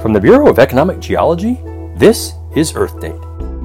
From the Bureau of Economic Geology, this is Earth Date.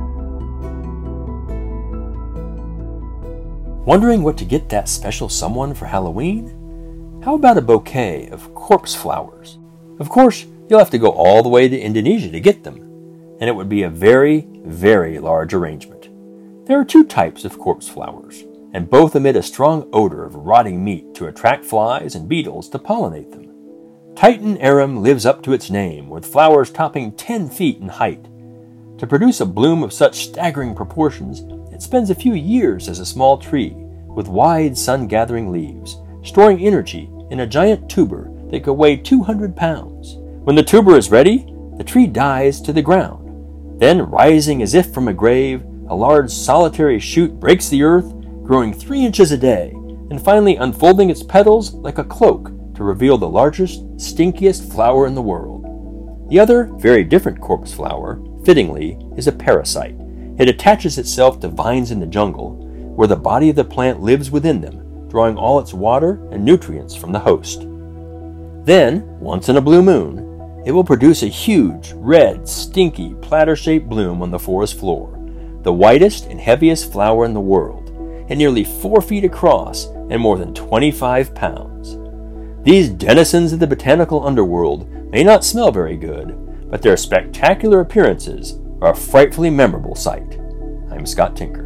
Wondering what to get that special someone for Halloween? How about a bouquet of corpse flowers? Of course, you'll have to go all the way to Indonesia to get them, and it would be a very, very large arrangement. There are two types of corpse flowers, and both emit a strong odor of rotting meat to attract flies and beetles to pollinate them. Titan arum lives up to its name, with flowers topping 10 feet in height. To produce a bloom of such staggering proportions, it spends a few years as a small tree, with wide sun-gathering leaves, storing energy in a giant tuber that could weigh 200 pounds. When the tuber is ready, the tree dies to the ground. Then, rising as if from a grave, a large solitary shoot breaks the earth, growing 3 inches a day, and finally unfolding its petals like a cloak to reveal the largest, stinkiest flower in the world. The other, very different corpse flower, fittingly, is a parasite. It attaches itself to vines in the jungle, where the body of the plant lives within them, drawing all its water and nutrients from the host. Then, once in a blue moon, it will produce a huge, red, stinky, platter-shaped bloom on the forest floor, the whitest and heaviest flower in the world, and nearly 4 feet across and more than 25 pounds. These denizens of the botanical underworld may not smell very good, but their spectacular appearances are a frightfully memorable sight. I'm Scott Tinker.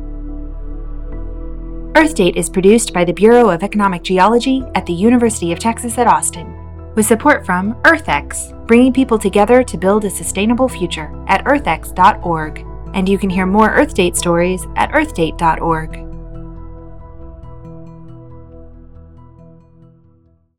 Earth Date is produced by the Bureau of Economic Geology at the University of Texas at Austin, with support from EarthX, bringing people together to build a sustainable future at earthx.org. And you can hear more Earth Date stories at earthdate.org.